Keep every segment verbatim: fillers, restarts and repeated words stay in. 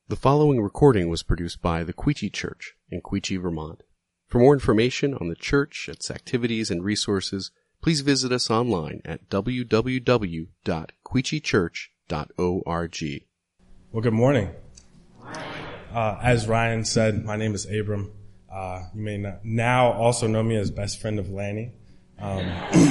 The following recording was produced by the Queechee Church in Queechee, Vermont. For more information on the church, its activities, and resources, please visit us online at w w w dot queechee church dot org. Well, good morning. Uh, as Ryan said, my name is Abram. Uh, you may not now also know me as best friend of Lanny. Um,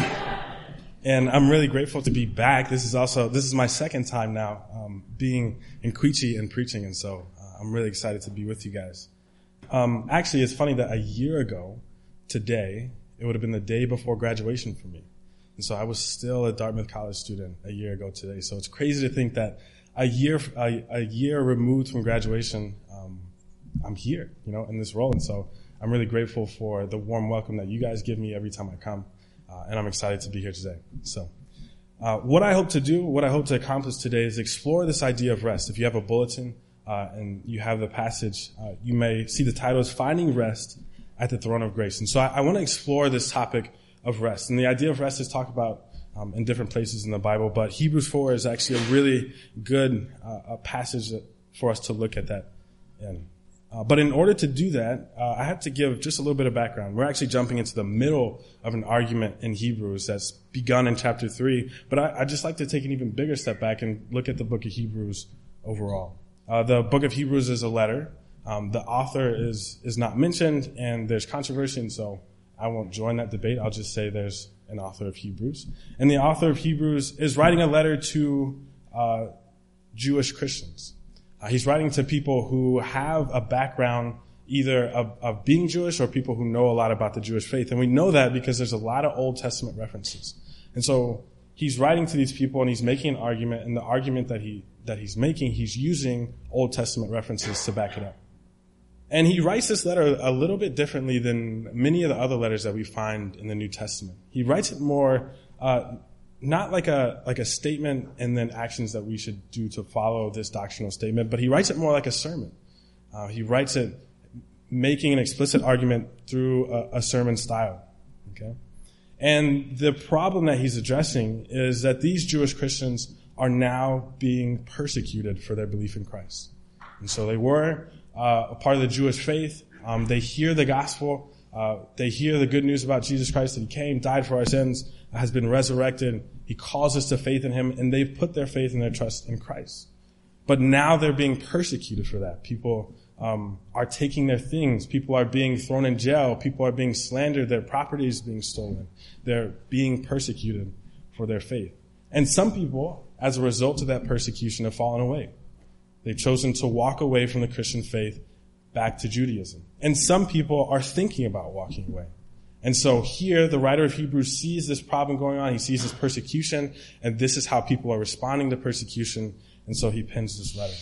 and I'm really grateful to be back. This is also, this is my second time now, um, being in Queechee and preaching. And so uh, I'm really excited to be with you guys. Um, actually, it's funny that a year ago today, it would have been the day before graduation for me. And so I was still a Dartmouth College student a year ago today. So it's crazy to think that a year, a, a year removed from graduation, um, I'm here, you know, in this role. And so I'm really grateful for the warm welcome that you guys give me every time I come. Uh, and I'm excited to be here today. So, uh, what I hope to do, what I hope to accomplish today is explore this idea of rest. If you have a bulletin, uh, and you have the passage, uh, you may see the title is Finding Rest at the Throne of Grace. And so I, I want to explore this topic of rest. And the idea of rest is talked about, um, in different places in the Bible, but Hebrews four is actually a really good, uh, a passage for us to look at that in. Uh, but in order to do that, uh, I have to give just a little bit of background. We're actually jumping into the middle of an argument in Hebrews that's begun in chapter three. But I, I'd just like to take an even bigger step back and look at the book of Hebrews overall. Uh, the book of Hebrews is a letter. Um, the author is, is not mentioned, and there's controversy, and so I won't join that debate. I'll just say there's an author of Hebrews. And the author of Hebrews is writing a letter to uh, Jewish Christians. Uh, he's writing to people who have a background either of, of being Jewish or people who know a lot about the Jewish faith. And we know that because there's a lot of Old Testament references. And so he's writing to these people and he's making an argument, and the argument that he that he's making, he's using Old Testament references to back it up. And he writes this letter a little bit differently than many of the other letters that we find in the New Testament. He writes it more uh not like a like a statement and then actions that we should do to follow this doctrinal statement, but he writes it more like a sermon. Uh, he writes it making an explicit argument through a, a sermon style. Okay, and the problem that he's addressing is that these Jewish Christians are now being persecuted for their belief in Christ, and so they were uh, a part of the Jewish faith. Um, they hear the gospel. Uh, they hear the good news about Jesus Christ, that he came, died for our sins, has been resurrected. He calls us to faith in him, and they've put their faith and their trust in Christ. But now they're being persecuted for that. People um, are taking their things. People are being thrown in jail. People are being slandered. Their property is being stolen. They're being persecuted for their faith. And some people, as a result of that persecution, have fallen away. They've chosen to walk away from the Christian faith back to Judaism. And some people are thinking about walking away. And so here, the writer of Hebrews sees this problem going on. He sees this persecution, and this is how people are responding to persecution. And so he pens this letter.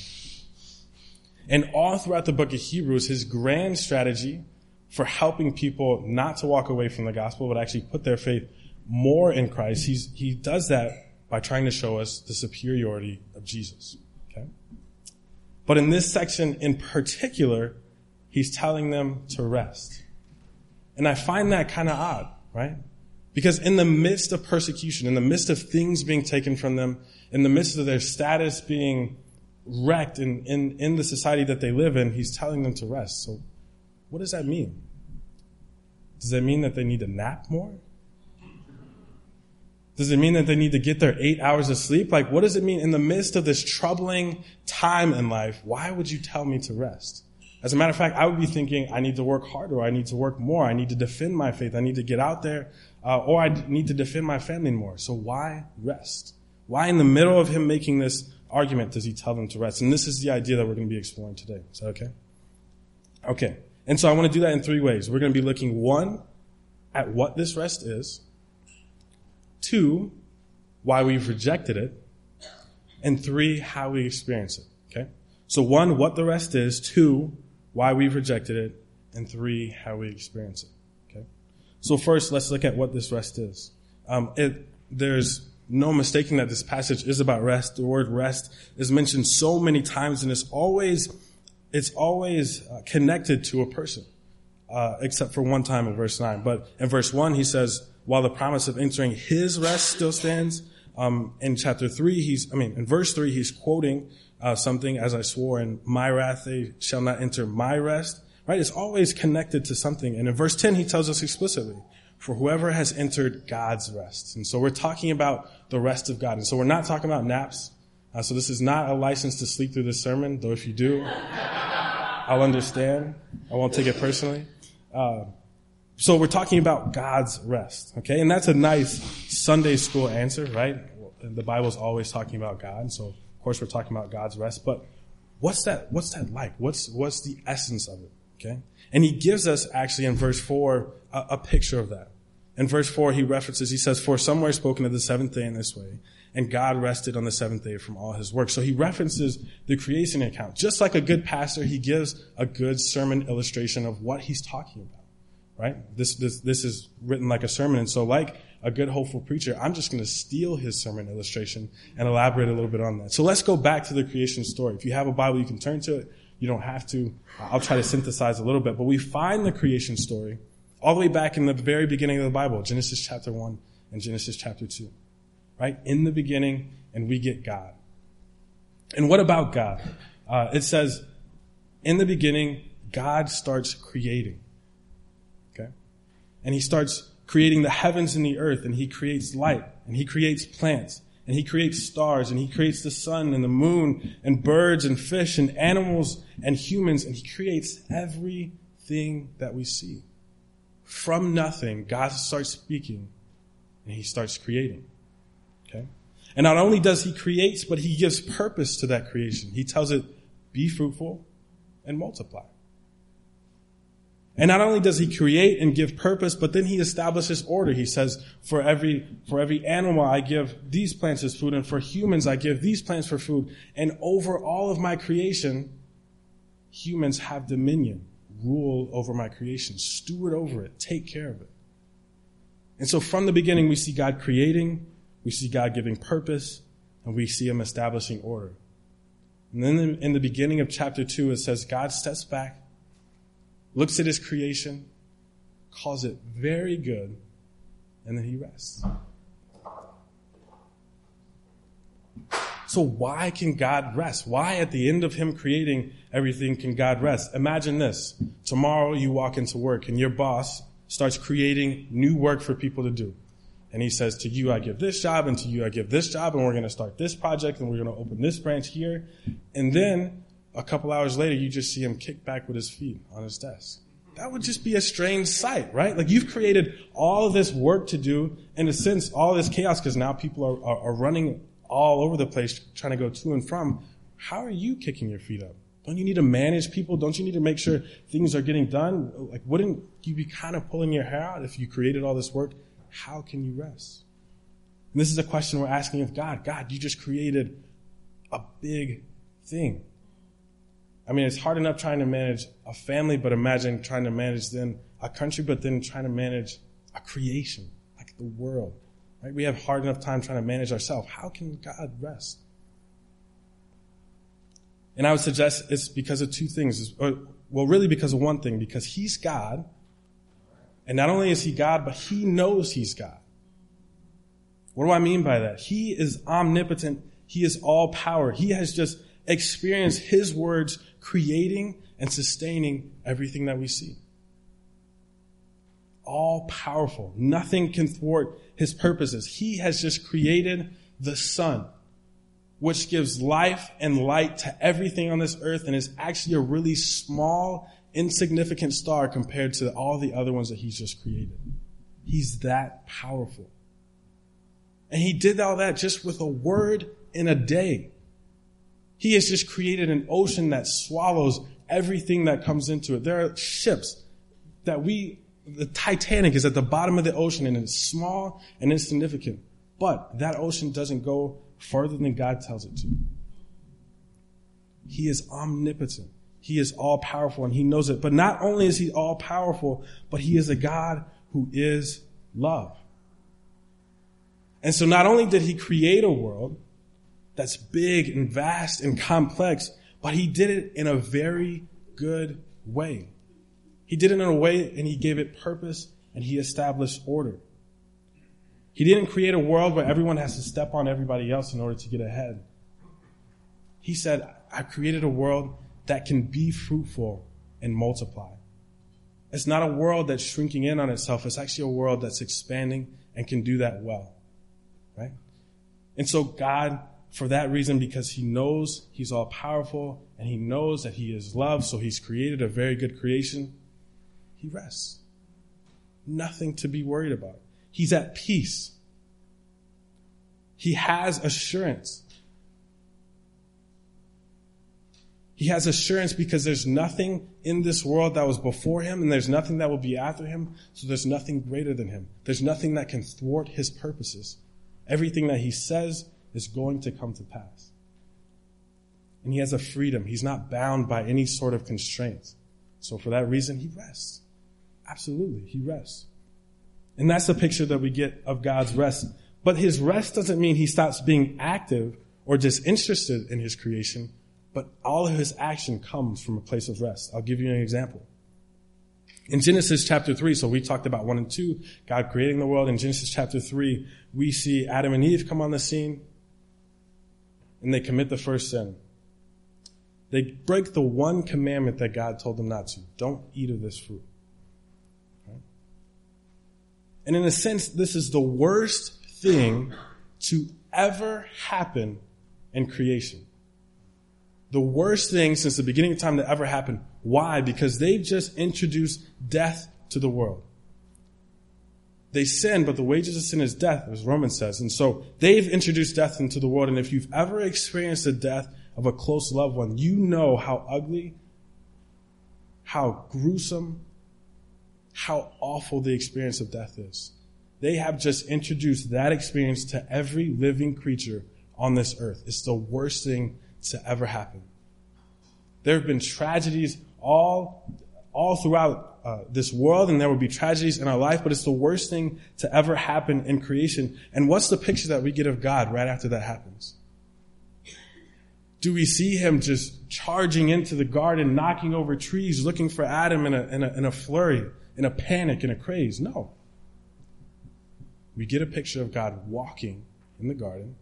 And all throughout the book of Hebrews, his grand strategy for helping people not to walk away from the gospel, but actually put their faith more in Christ, he's, he does that by trying to show us the superiority of Jesus. Okay? But in this section in particular, he's telling them to rest. And I find that kind of odd, right? Because in the midst of persecution, in the midst of things being taken from them, in the midst of their status being wrecked in, in, in the society that they live in, he's telling them to rest. So what does that mean? Does that mean that they need to nap more? Does it mean that they need to get their eight hours of sleep? Like, what does it mean in the midst of this troubling time in life? Why would you tell me to rest? As a matter of fact, I would be thinking, I need to work harder, I need to work more, I need to defend my faith, I need to get out there, uh, or I need to defend my family more. So why rest? Why in the middle of him making this argument does he tell them to rest? And this is the idea that we're going to be exploring today. Is that okay? Okay. And so I want to do that in three ways. We're going to be looking, one, at what this rest is, two, why we've rejected it, and three, how we experience it. Okay? So one, what the rest is, two, why we've rejected it, and three, how we experience it. Okay. So first, let's look at what this rest is. Um, it, there's no mistaking that this passage is about rest. The word rest is mentioned so many times, and it's always, it's always uh, connected to a person, uh, except for one time in verse nine. But in verse one, he says, while the promise of entering his rest still stands. Um, in chapter three, he's, I mean, in verse three, he's quoting uh, something, as I swore, in my wrath they shall not enter my rest. Right? It's always connected to something. And in verse ten, he tells us explicitly, for whoever has entered God's rest. And so we're talking about the rest of God. And so we're not talking about naps. Uh, so this is not a license to sleep through this sermon, though if you do, I'll understand. I won't take it personally. Uh, so we're talking about God's rest. Okay? And that's a nice Sunday school answer, right? The Bible's always talking about God. And so, of course, we're talking about God's rest. But what's that, what's that like? What's, what's the essence of it? Okay? And he gives us, actually, in verse four, a, a picture of that. In verse four, he references, he says, for somewhere spoken of the seventh day in this way, and God rested on the seventh day from all his work. So he references the creation account. Just like a good pastor, he gives a good sermon illustration of what he's talking about. Right? This, this, this is written like a sermon. And so like a good hopeful preacher, I'm just going to steal his sermon illustration and elaborate a little bit on that. So let's go back to the creation story. If you have a Bible, you can turn to it. You don't have to. I'll try to synthesize a little bit. But we find the creation story all the way back in the very beginning of the Bible, Genesis chapter one and Genesis chapter two. Right? In the beginning, and we get God. And what about God? Uh, it says, in the beginning, God starts creating. Okay? And he starts creating the heavens and the earth, and he creates light, and he creates plants, and he creates stars, and he creates the sun and the moon, and birds and fish and animals and humans, and he creates everything that we see. From nothing, God starts speaking, and he starts creating. Okay? And not only does he create, but he gives purpose to that creation. He tells it, be fruitful and multiply. And not only does he create and give purpose, but then he establishes order. He says, for every, for every animal, I give these plants as food, and for humans, I give these plants for food. And over all of my creation, humans have dominion, rule over my creation, steward over it, take care of it. And so from the beginning, we see God creating, we see God giving purpose, and we see him establishing order. And then in the beginning of chapter two, it says God steps back, looks at his creation, calls it very good, and then he rests. So why can God rest? Why at the end of him creating everything can God rest? Imagine this. Tomorrow you walk into work and your boss starts creating new work for people to do. And he says, to you I give this job, and to you I give this job, and we're going to start this project, and we're going to open this branch here. And then a couple hours later, you just see him kick back with his feet on his desk. That would just be a strange sight, right? Like you've created all of this work to do, in a sense, all this chaos, because now people are, are, are running all over the place trying to go to and from. How are you kicking your feet up? Don't you need to manage people? Don't you need to make sure things are getting done? Like, wouldn't you be kind of pulling your hair out if you created all this work? How can you rest? And this is a question we're asking of God. God, you just created a big thing. I mean, it's hard enough trying to manage a family, but imagine trying to manage then a country, but then trying to manage a creation, like the world. Right? We have hard enough time trying to manage ourselves. How can God rest? And I would suggest it's because of two things. Or, well, really because of one thing, because he's God. And not only is he God, but he knows he's God. What do I mean by that? He is omnipotent. He is all power. He has just experienced his words creating and sustaining everything that we see. All powerful. Nothing can thwart his purposes. He has just created the sun, which gives life and light to everything on this earth and is actually a really small, insignificant star compared to all the other ones that he's just created. He's that powerful. And he did all that just with a word in a day. He has just created an ocean that swallows everything that comes into it. There are ships that we, the Titanic is at the bottom of the ocean and it's small and insignificant. But that ocean doesn't go further than God tells it to. He is omnipotent. He is all powerful and he knows it. But not only is he all powerful, but he is a God who is love. And so not only did he create a world that's big and vast and complex, but he did it in a very good way. He did it in a way and he gave it purpose and he established order. He didn't create a world where everyone has to step on everybody else in order to get ahead. He said, I created a world that can be fruitful and multiply. It's not a world that's shrinking in on itself. It's actually a world that's expanding and can do that well, right? And so God, for that reason, because he knows he's all powerful and he knows that he is love, so he's created a very good creation, he rests. Nothing to be worried about. He's at peace. He has assurance. He has assurance because there's nothing in this world that was before him, and there's nothing that will be after him, so there's nothing greater than him. There's nothing that can thwart his purposes. Everything that he says is going to come to pass. And he has a freedom. He's not bound by any sort of constraints. So for that reason, he rests. Absolutely, he rests. And that's the picture that we get of God's rest. But his rest doesn't mean he stops being active or disinterested in his creation, but all of his action comes from a place of rest. I'll give you an example. In Genesis chapter three, so we talked about one and two, God creating the world. In Genesis chapter three, we see Adam and Eve come on the scene, and they commit the first sin. They break the one commandment that God told them not to. Don't eat of this fruit. Right? And in a sense, this is the worst thing to ever happen in creation. The worst thing since the beginning of time to ever happen. Why? Because they've just introduced death to the world. They sin, but the wages of sin is death, as Romans says. And so they've introduced death into the world. And if you've ever experienced the death of a close loved one, you know how ugly, how gruesome, how awful the experience of death is. They have just introduced that experience to every living creature on this earth. It's the worst thing to ever happen. There have been tragedies all, all throughout uh, this world, and there will be tragedies in our life, but it's the worst thing to ever happen in creation. And what's the picture that we get of God right after that happens? Do we see him just charging into the garden, knocking over trees, looking for Adam in a, in a, in a flurry, in a panic, in a craze? No. We get a picture of God walking in the garden,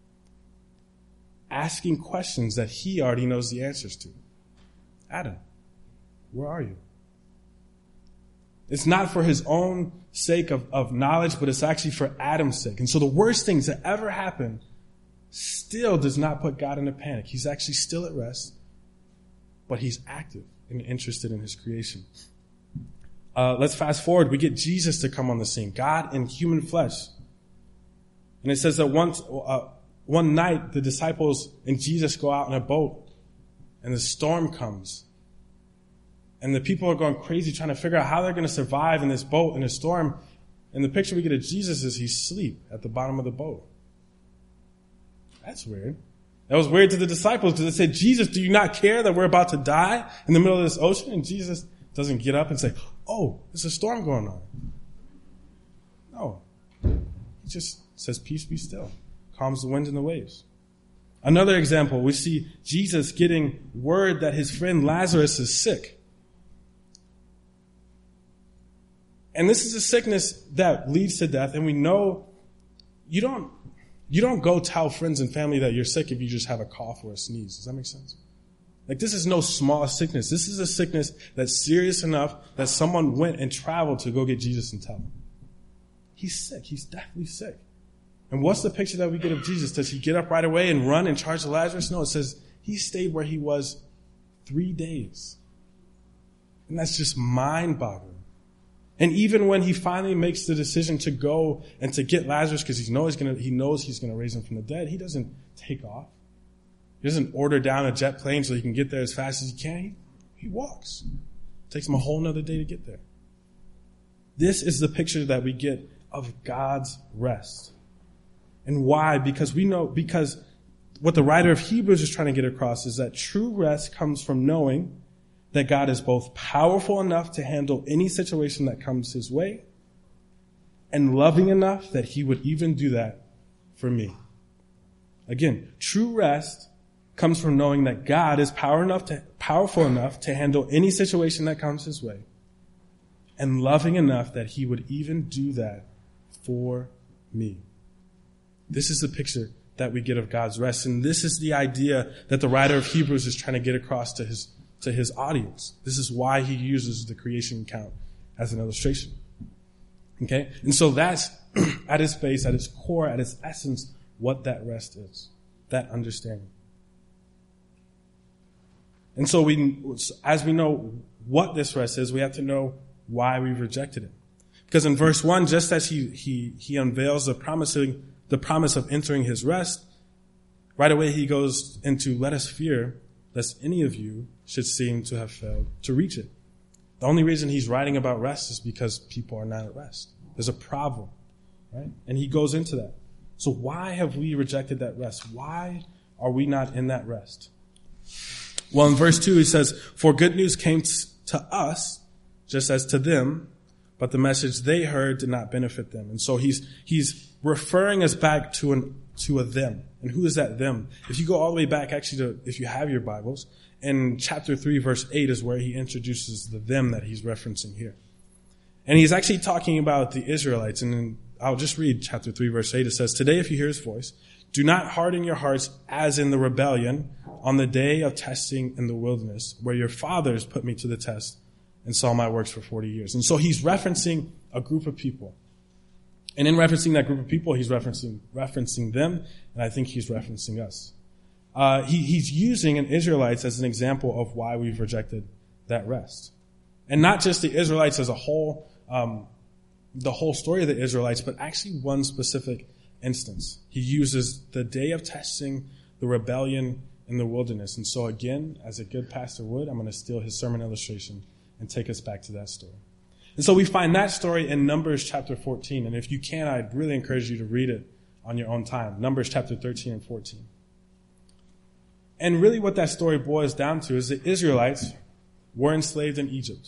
asking questions that he already knows the answers to. Adam, where are you? It's not for his own sake of, of knowledge, but it's actually for Adam's sake. And so the worst thing to ever happen still does not put God in a panic. He's actually still at rest, but he's active and interested in his creation. Uh, let's fast forward. We get Jesus to come on the scene. God in human flesh. And it says that once, uh, one night the disciples and Jesus go out in a boat and the storm comes. And the people are going crazy trying to figure out how they're going to survive in this boat in a storm. And the picture we get of Jesus is he's asleep at the bottom of the boat. That's weird. That was weird to the disciples because they said, Jesus, do you not care that we're about to die in the middle of this ocean? And Jesus doesn't get up and say, oh, there's a storm going on. No. He just says, peace, be still. Calms the winds and the waves. Another example, we see Jesus getting word that his friend Lazarus is sick. And this is a sickness that leads to death. And we know you don't, you don't go tell friends and family that you're sick if you just have a cough or a sneeze. Does that make sense? Like, this is no small sickness. This is a sickness that's serious enough that someone went and traveled to go get Jesus and tell him. He's sick. He's definitely sick. And what's the picture that we get of Jesus? Does he get up right away and run and charge Lazarus? No, it says he stayed where he was three days. And that's just mind-boggling. And even when he finally makes the decision to go and to get Lazarus because he knows he's going to, he knows he's going to raise him from the dead, he doesn't take off. He doesn't order down a jet plane so he can get there as fast as he can. He, he walks. It takes him a whole nother day to get there. This is the picture that we get of God's rest. And why? Because we know, because what the writer of Hebrews is trying to get across is that true rest comes from knowing that God is both powerful enough to handle any situation that comes his way and loving enough that he would even do that for me. Again, true rest comes from knowing that God is power enough to, powerful enough to handle any situation that comes his way and loving enough that he would even do that for me. This is the picture that we get of God's rest. And this is the idea that the writer of Hebrews is trying to get across to his, to his audience. This is why he uses the creation account as an illustration. Okay? And so that's at its base, at its core, at its essence, what that rest is. That understanding. And so we, as we know what this rest is, we have to know why we've rejected it. Because in verse one, just as he, he, he unveils the promising, the promise of entering his rest, right away he goes into, let us fear lest any of you should seem to have failed to reach it. The only reason he's writing about rest is because people are not at rest. There's a problem, right? And he goes into that. So why have we rejected that rest? Why are we not in that rest? Well, in verse two, he says, for good news came t- to us, just as to them, but the message they heard did not benefit them. And so he's, he's referring us back to an, to a them. And who is that them? If you go all the way back, actually, to, if you have your Bibles, in chapter three, verse eight is where he introduces the them that he's referencing here. And he's actually talking about the Israelites. And in, I'll just read chapter three, verse eight. It says, today, if you hear his voice, do not harden your hearts as in the rebellion on the day of testing in the wilderness, where your fathers put me to the test and saw my works for forty years. And so he's referencing a group of people. And in referencing that group of people, he's referencing, referencing them, and I think he's referencing us. Uh, he, he's using an Israelites as an example of why we've rejected that rest. And not just the Israelites as a whole, um, the whole story of the Israelites, but actually one specific instance. He uses the day of testing, the rebellion in the wilderness. And so again, as a good pastor would, I'm going to steal his sermon illustration and take us back to that story. And so we find that story in Numbers chapter fourteen. And if you can, I'd really encourage you to read it on your own time. Numbers chapter thirteen and fourteen. And really what that story boils down to is the Israelites were enslaved in Egypt.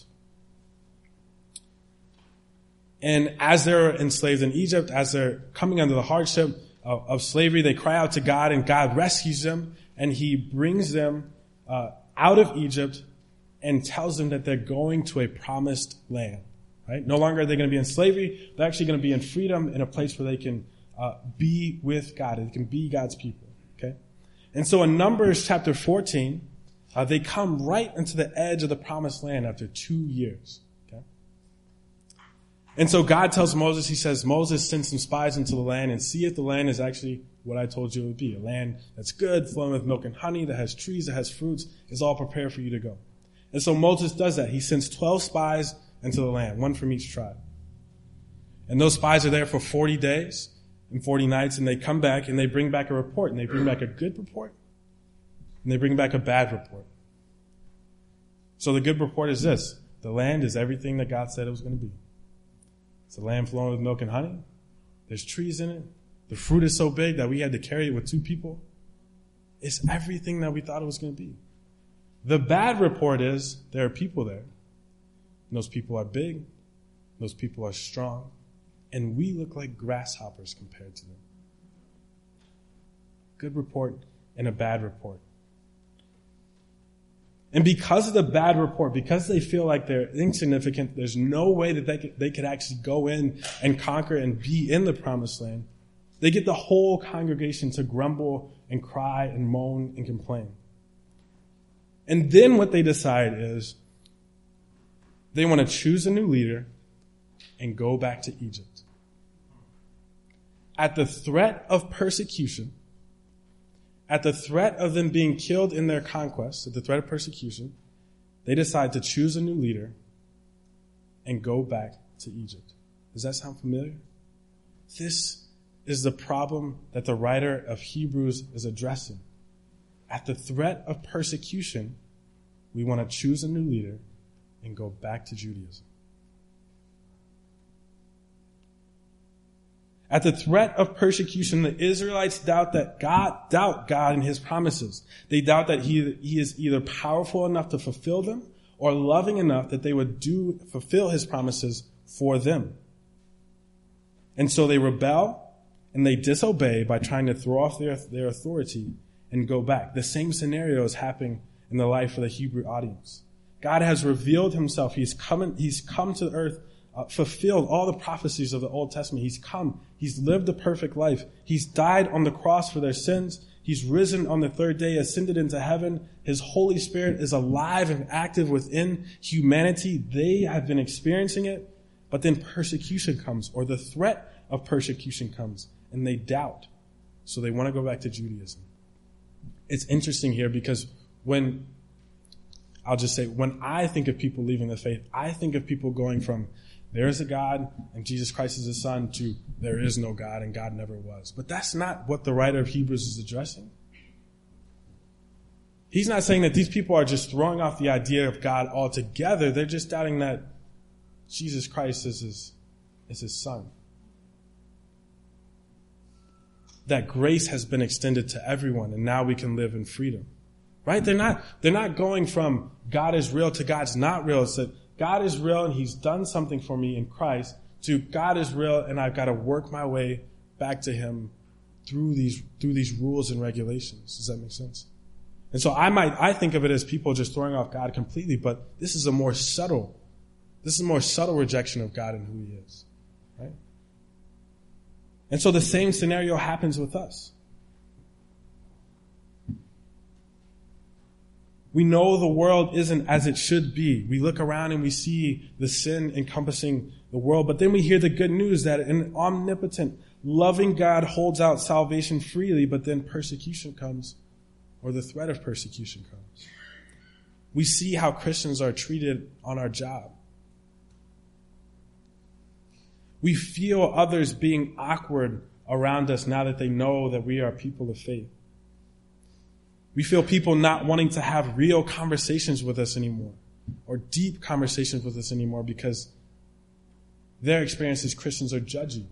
And as they're enslaved in Egypt, as they're coming under the hardship of, of slavery, they cry out to God, and God rescues them, and he brings them uh, out of Egypt and tells them that they're going to a promised land. Right? No longer are they going to be in slavery. They're actually going to be in freedom, in a place where they can uh, be with God. They can be God's people. Okay? And so in Numbers chapter fourteen, uh, they come right into the edge of the promised land after two years. Okay? And so God tells Moses, he says, Moses, send some spies into the land and see if the land is actually what I told you it would be. A land that's good, flowing with milk and honey, that has trees, that has fruits, is all prepared for you to go. And so Moses does that. He sends twelve spies into the land, one from each tribe. And those spies are there for forty days and forty nights, and they come back and they bring back a report. And they bring back a good report, and they bring back a bad report. So the good report is this: the land is everything that God said it was going to be. It's a land flowing with milk and honey. There's trees in it. The fruit is so big that we had to carry it with two people. It's everything that we thought it was going to be. The bad report is there are people there. And those people are big. Those people are strong. And we look like grasshoppers compared to them. Good report and a bad report. And because of the bad report, because they feel like they're insignificant, there's no way that they could, they could actually go in and conquer and be in the promised land, they get the whole congregation to grumble and cry and moan and complain. And then what they decide is they want to choose a new leader and go back to Egypt. At the threat of persecution, at the threat of them being killed in their conquest, at the threat of persecution, they decide to choose a new leader and go back to Egypt. Does that sound familiar? This is the problem that the writer of Hebrews is addressing. At the threat of persecution, we want to choose a new leader and go back to Judaism. At the threat of persecution, the Israelites doubt that God, doubt God and his promises. They doubt that he, he is either powerful enough to fulfill them or loving enough that they would do, fulfill his promises for them. And so they rebel and they disobey by trying to throw off their, their authority and go back. The same scenario is happening in the life of the Hebrew audience. God has revealed himself. He's come, he's come to earth uh, fulfilled all the prophecies of the Old Testament. He's come. He's lived a perfect life. He's died on the cross for their sins. He's risen on the third day, ascended into heaven. His Holy Spirit is alive and active within humanity. They have been experiencing it, but then persecution comes, or the threat of persecution comes, and they doubt. So they want to go back to Judaism. It's interesting here because when, I'll just say, when I think of people leaving the faith, I think of people going from there is a God and Jesus Christ is his son to there is no God and God never was. But that's not what the writer of Hebrews is addressing. He's not saying that these people are just throwing off the idea of God altogether. They're just doubting that Jesus Christ is his, is his son. That grace has been extended to everyone and now we can live in freedom. Right? They're not, they're not going from God is real to God's not real. It's that God is real and he's done something for me in Christ to God is real and I've got to work my way back to him through these, through these rules and regulations. Does that make sense? And so I might, I think of it as people just throwing off God completely, but this is a more subtle, this is a more subtle rejection of God and who he is. Right? And so the same scenario happens with us. We know the world isn't as it should be. We look around and we see the sin encompassing the world, but then we hear the good news that an omnipotent, loving God holds out salvation freely, but then persecution comes, or the threat of persecution comes. We see how Christians are treated on our job. We feel others being awkward around us now that they know that we are people of faith. We feel people not wanting to have real conversations with us anymore, or deep conversations with us anymore, because their experience as Christians are judgy.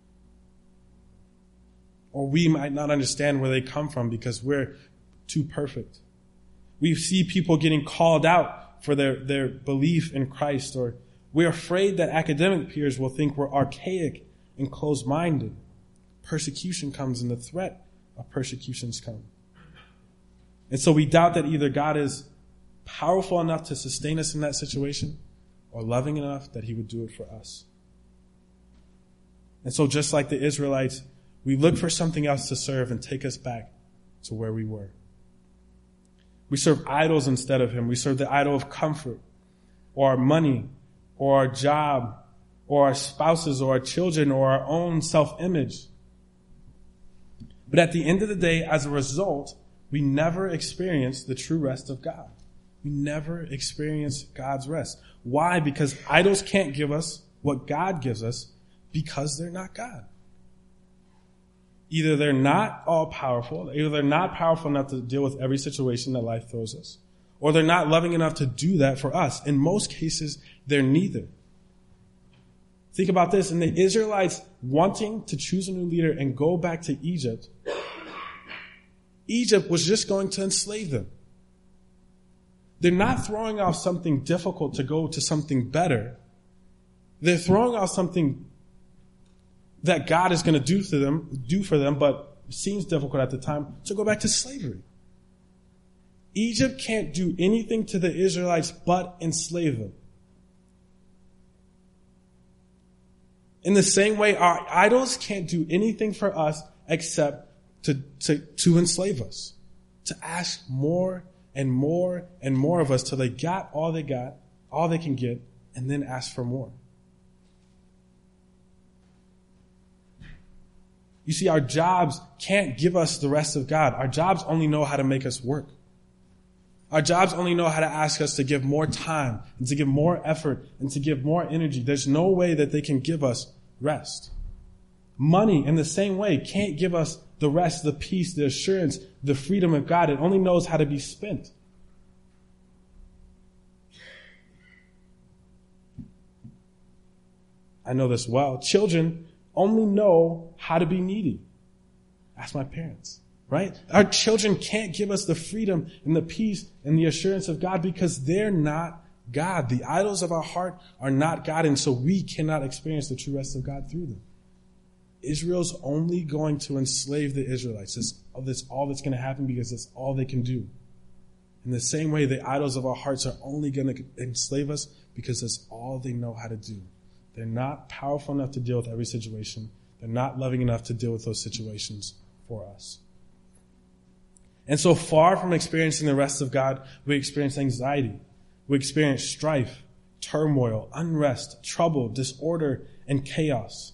Or we might not understand where they come from because we're too perfect. We see people getting called out for their, their belief in Christ, or we're afraid that academic peers will think we're archaic and closed-minded. Persecution comes and the threat of persecutions come. And so we doubt that either God is powerful enough to sustain us in that situation or loving enough that he would do it for us. And so just like the Israelites, we look for something else to serve and take us back to where we were. We serve idols instead of him. We serve the idol of comfort or our money or our job or our spouses or our children or our own self-image. But at the end of the day, as a result, we never experience the true rest of God. We never experience God's rest. Why? Because idols can't give us what God gives us because they're not God. Either they're not all powerful, either they're not powerful enough to deal with every situation that life throws us, or they're not loving enough to do that for us. In most cases, they're neither. Think about this. In the Israelites wanting to choose a new leader and go back to Egypt, Egypt was just going to enslave them. They're not throwing off something difficult to go to something better. They're throwing off something that God is going to do for them, do for them, but seems difficult at the time, to go back to slavery. Egypt can't do anything to the Israelites but enslave them. In the same way, our idols can't do anything for us except to, to, to enslave us, to ask more and more and more of us till they got all they got, all they can get, and then ask for more. You see, our jobs can't give us the rest of God. Our jobs only know how to make us work. Our jobs only know how to ask us to give more time and to give more effort and to give more energy. There's no way that they can give us rest. Money, in the same way, can't give us the rest, the peace, the assurance, the freedom of God. It only knows how to be spent. I know this well. Children only know how to be needy. Ask my parents, right? Our children can't give us the freedom and the peace and the assurance of God because they're not God. The idols of our heart are not God, and so we cannot experience the true rest of God through them. Israel's only going to enslave the Israelites. That's, that's all that's going to happen because that's all they can do. In the same way, the idols of our hearts are only going to enslave us because that's all they know how to do. They're not powerful enough to deal with every situation. They're not loving enough to deal with those situations for us. And so far from experiencing the rest of God, we experience anxiety. We experience strife, turmoil, unrest, trouble, disorder, and chaos.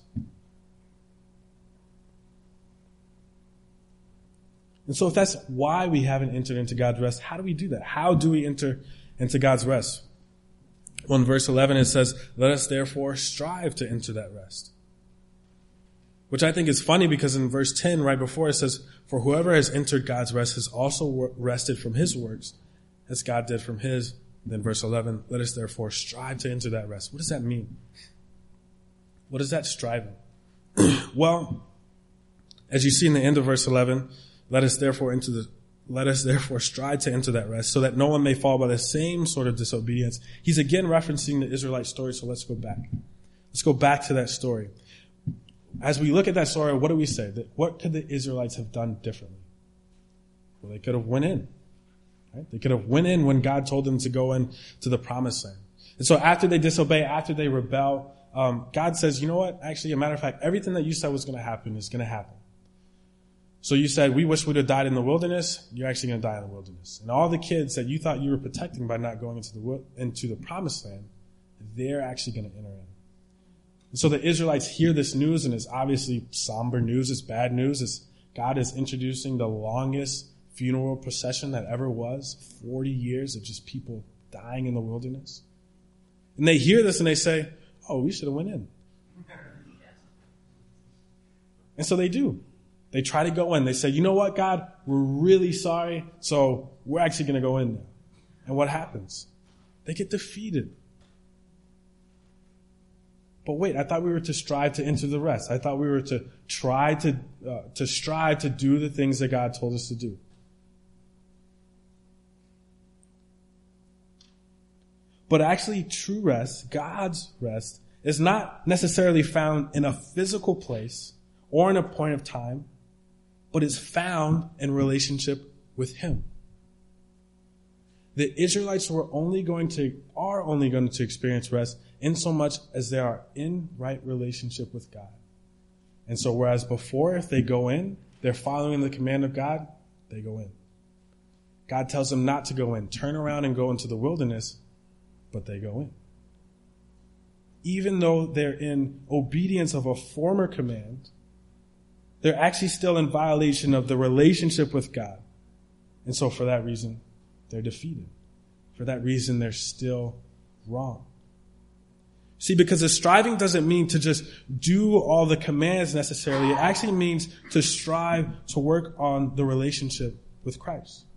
And so if that's why we haven't entered into God's rest, how do we do that? How do we enter into God's rest? Well, in verse eleven, it says, let us therefore strive to enter that rest. Which I think is funny because in verse ten, right before, it says, for whoever has entered God's rest has also rested from his works, as God did from his. Then verse eleven, let us therefore strive to enter that rest. What does that mean? What is that striving? Well, as you see in the end of verse eleven, let us therefore enter the Let us therefore strive to enter that rest, so that no one may fall by the same sort of disobedience. He's again referencing the Israelite story, so let's go back. Let's go back to that story. As we look at that story, what do we say? That what could the Israelites have done differently? Well, they could have went in. Right? They could have went in when God told them to go in to the promised land. And so after they disobey, after they rebel, um, God says, you know what? Actually, a matter of fact, everything that you said was going to happen is going to happen. So you said, we wish we'd have died in the wilderness. You're actually going to die in the wilderness. And all the kids that you thought you were protecting by not going into the into the promised land, they're actually going to enter in. And so the Israelites hear this news, and it's obviously somber news. It's bad news. It's God is introducing the longest funeral procession that ever was, forty years of just people dying in the wilderness. And they hear this and they say, oh, we should have went in. And so they do. They try to go in. They say, you know what, God, we're really sorry, so we're actually going to go in now. And what happens? They get defeated. But wait, I thought we were to strive to enter the rest. I thought we were to try to, uh, to strive to do the things that God told us to do. But actually, true rest, God's rest, is not necessarily found in a physical place or in a point of time, but is found in relationship with Him. The Israelites were only going to, are only going to experience rest in so much as they are in right relationship with God. And so whereas before, if they go in, they're following the command of God, they go in. God tells them not to go in. Turn around and go into the wilderness, but they go in. Even though they're in obedience of a former command, they're actually still in violation of the relationship with God. And so for that reason, they're defeated. For that reason, they're still wrong. See, because the striving doesn't mean to just do all the commands necessarily. It actually means to strive to work on the relationship with Christ.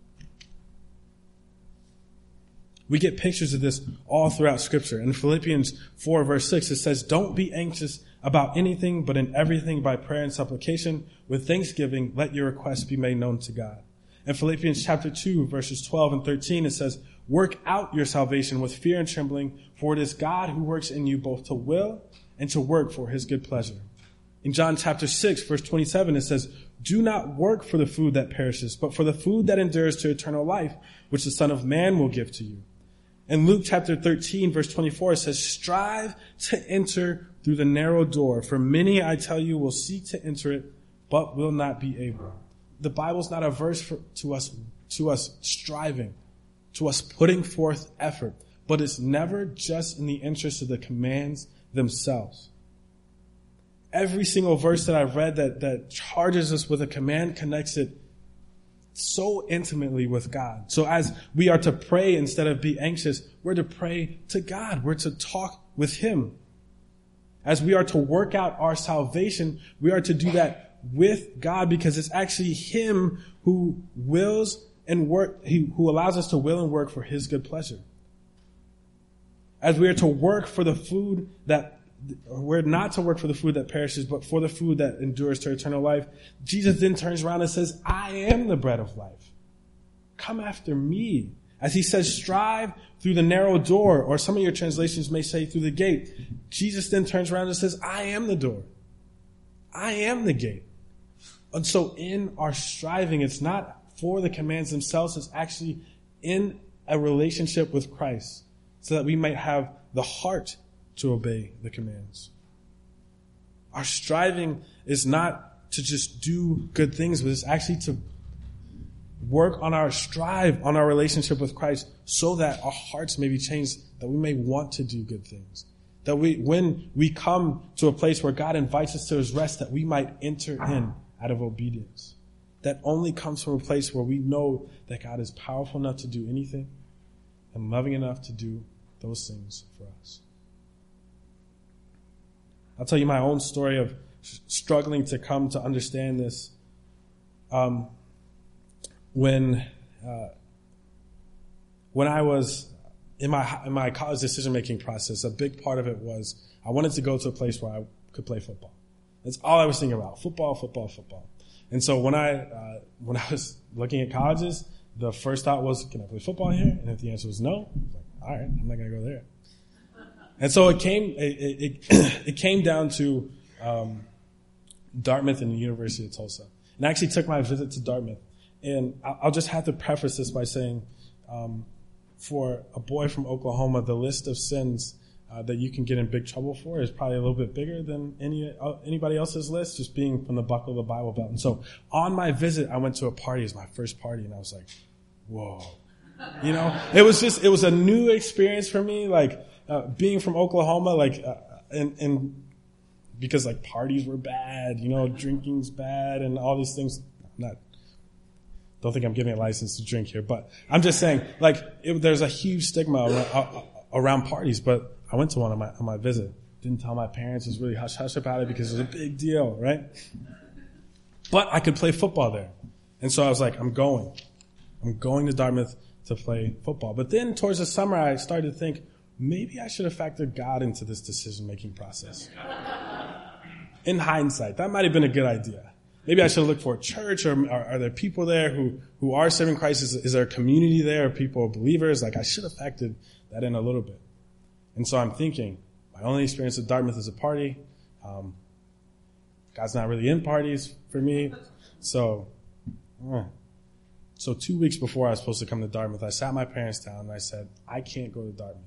We get pictures of this all throughout Scripture. In Philippians four, verse six, it says, don't be anxious about anything, but in everything by prayer and supplication, with thanksgiving, let your requests be made known to God. In Philippians chapter two, verses twelve and thirteen, it says, work out your salvation with fear and trembling, for it is God who works in you both to will and to work for His good pleasure. In John chapter six, verse twenty-seven, it says, do not work for the food that perishes, but for the food that endures to eternal life, which the Son of Man will give to you. In Luke chapter thirteen, verse twenty-four, it says, strive to enter through the narrow door, for many, I tell you, will seek to enter it, but will not be able. The Bible's not averse for, to us, to us striving, to us putting forth effort, but it's never just in the interest of the commands themselves. Every single verse that I've read that, that charges us with a command connects it so intimately with God. So as we are to pray instead of be anxious, we're to pray to God. We're to talk with Him. As we are to work out our salvation, we are to do that with God, because it's actually Him who wills and work, he, who allows us to will and work for His good pleasure. As we are to work for the food that, we're not to work for the food that perishes, but for the food that endures to eternal life, Jesus then turns around and says, I am the bread of life. Come after me. As He says, strive through the narrow door, or some of your translations may say through the gate. Jesus then turns around and says, I am the door. I am the gate. And so in our striving, it's not for the commands themselves, it's actually in a relationship with Christ, so that we might have the heart to obey the commands. Our striving is not to just do good things, but it's actually to work on our strive, on our relationship with Christ, so that our hearts may be changed, that we may want to do good things. That we, when we come to a place where God invites us to his rest, that we might enter in out of obedience. That only comes from a place where we know that God is powerful enough to do anything and loving enough to do those things for us. I'll tell you my own story of struggling to come to understand this. Um, when uh, when I was in my in my college decision making process, a big part of it was I wanted to go to a place where I could play football. That's all I was thinking about: football, football, football. And so when I uh, when I was looking at colleges, the first thought was, can I play football here? And if the answer was no, I was like, all right, I'm not going to go there. And so it came it it, it came down to um, Dartmouth and the University of Tulsa. And I actually took my visit to Dartmouth. And I'll just have to preface this by saying, um, for a boy from Oklahoma, the list of sins uh, that you can get in big trouble for is probably a little bit bigger than any uh, anybody else's list, just being from the buckle of the Bible Belt. And so on my visit, I went to a party. It was my first party, and I was like, whoa. You know, it was just, it was a new experience for me, like uh, being from Oklahoma, like, uh, and, and because like parties were bad, you know, drinking's bad and all these things. Not Don't think I'm giving a license to drink here, but I'm just saying, like, it, there's a huge stigma around, uh, around parties, but I went to one on my, on my visit. Didn't tell my parents. Was really hush-hush about it because it was a big deal, right? But I could play football there. And so I was like, I'm going. I'm going to Dartmouth to play football. But then towards the summer, I started to think, maybe I should have factored God into this decision-making process. In hindsight, that might have been a good idea. Maybe I should look for a church, or are, are there people there who, who are serving Christ? Is, is there a community there? Are people believers? Like, I should have factored that in a little bit. And so I'm thinking, my only experience at Dartmouth is a party. Um, God's not really in parties for me. So, eh. so two weeks before I was supposed to come to Dartmouth, I sat my parents down and I said, I can't go to Dartmouth.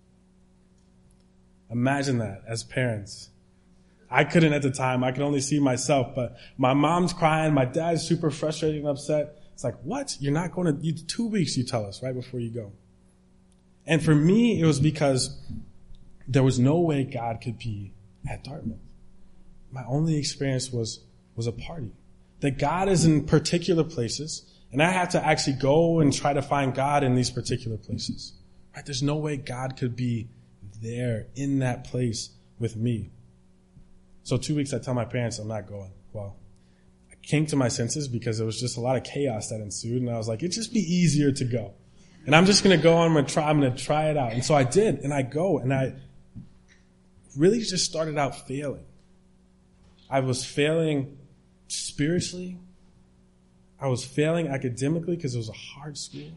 Imagine that as parents. I couldn't at the time. I could only see myself. But my mom's crying. My dad's super frustrated and upset. It's like, what? You're not going to, you, two weeks you tell us right before you go. And for me, it was because there was no way God could be at Dartmouth. My only experience was, was a party. That God is in particular places, and I have to actually go and try to find God in these particular places. Right? There's no way God could be there in that place with me. So two weeks I tell my parents I'm not going. Well, I came to my senses because there was just a lot of chaos that ensued, and I was like, it'd just be easier to go. And I'm just going to go on, I'm going to try, I'm going to try it out. And so I did, and I go, and I really just started out failing. I was failing spiritually. I was failing academically because it was a hard school.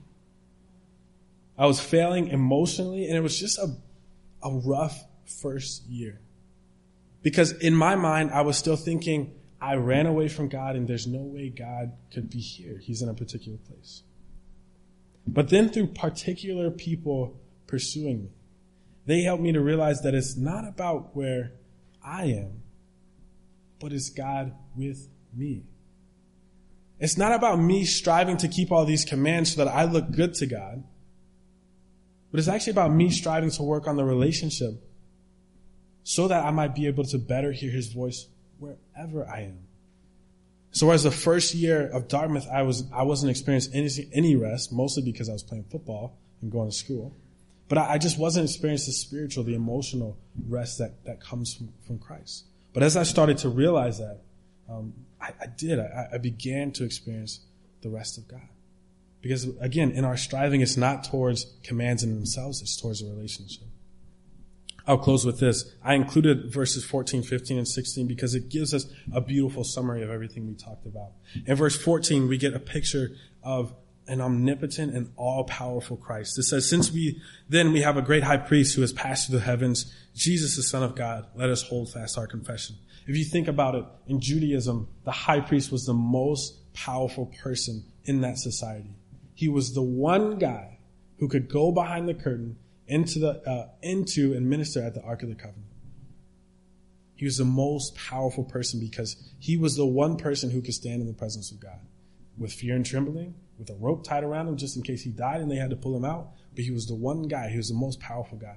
I was failing emotionally, and it was just a, a rough first year. Because in my mind, I was still thinking, I ran away from God and there's no way God could be here. He's in a particular place. But then through particular people pursuing me, they helped me to realize that it's not about where I am, but it's God with me. It's not about me striving to keep all these commands so that I look good to God, but it's actually about me striving to work on the relationship so that I might be able to better hear his voice wherever I am. So whereas the first year of Dartmouth, I was, I wasn't experiencing any, any rest, mostly because I was playing football and going to school. But I, I just wasn't experiencing the spiritual, the emotional rest that, that comes from, from Christ. But as I started to realize that, um, I, I did. I, I began to experience the rest of God. Because again, in our striving, it's not towards commands in themselves, it's towards a relationship. I'll close with this. I included verses fourteen, fifteen, and sixteen because it gives us a beautiful summary of everything we talked about. In verse fourteen, we get a picture of an omnipotent and all-powerful Christ. It says, since we then we have a great high priest who has passed through the heavens, Jesus, the Son of God, let us hold fast our confession. If you think about it, in Judaism, the high priest was the most powerful person in that society. He was the one guy who could go behind the curtain into the uh, into and minister at the Ark of the Covenant. He was the most powerful person because he was the one person who could stand in the presence of God with fear and trembling, with a rope tied around him just in case he died and they had to pull him out. But he was the one guy. He was the most powerful guy.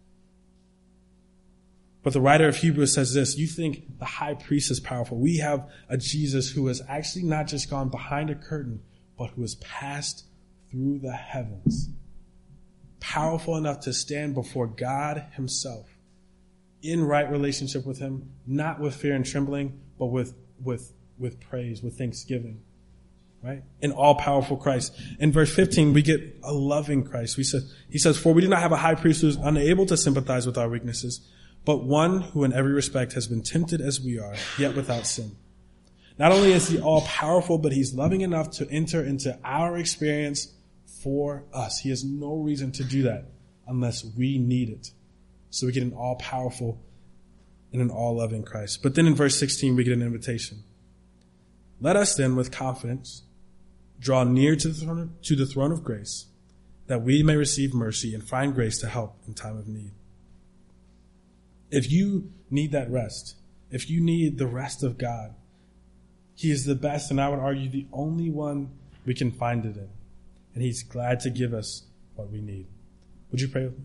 But the writer of Hebrews says this: you think the high priest is powerful. We have a Jesus who has actually not just gone behind a curtain, but who has passed through the heavens. Powerful enough to stand before God himself in right relationship with him, not with fear and trembling, but with, with, with praise, with thanksgiving. Right? An all-powerful Christ. In verse fifteen, we get a loving Christ. We said, he says, for we do not have a high priest who is unable to sympathize with our weaknesses, but one who in every respect has been tempted as we are, yet without sin. Not only is he all-powerful, but he's loving enough to enter into our experience for us. He has no reason to do that unless we need it. So we get an all-powerful and an all-loving Christ. But then in verse sixteen, we get an invitation. Let us then with confidence draw near to the throne, to the throne of grace, that we may receive mercy and find grace to help in time of need. If you need that rest, if you need the rest of God, he is the best, and I would argue the only one we can find it in. And he's glad to give us what we need. Would you pray with me?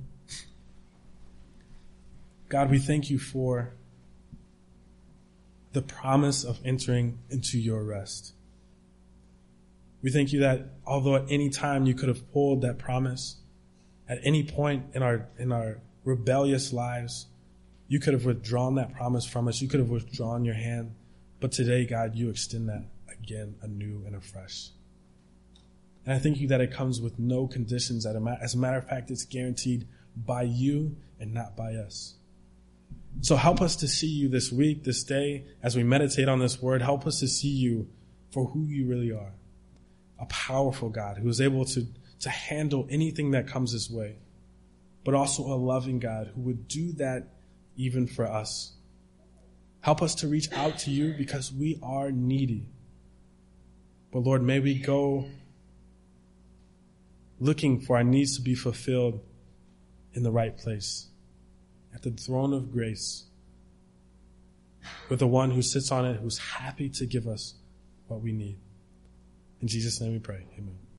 God, we thank you for the promise of entering into your rest. We thank you that although at any time you could have pulled that promise, at any point in our in our rebellious lives, you could have withdrawn that promise from us. You could have withdrawn your hand. But today, God, you extend that again, anew and afresh. And I thank you that it comes with no conditions. As a matter of fact, it's guaranteed by you and not by us. So help us to see you this week, this day, as we meditate on this word. Help us to see you for who you really are. A powerful God who is able to, to handle anything that comes his way, but also a loving God who would do that even for us. Help us to reach out to you because we are needy. But Lord, may we go looking for our needs to be fulfilled in the right place, at the throne of grace, with the one who sits on it, who's happy to give us what we need. In Jesus' name we pray. Amen.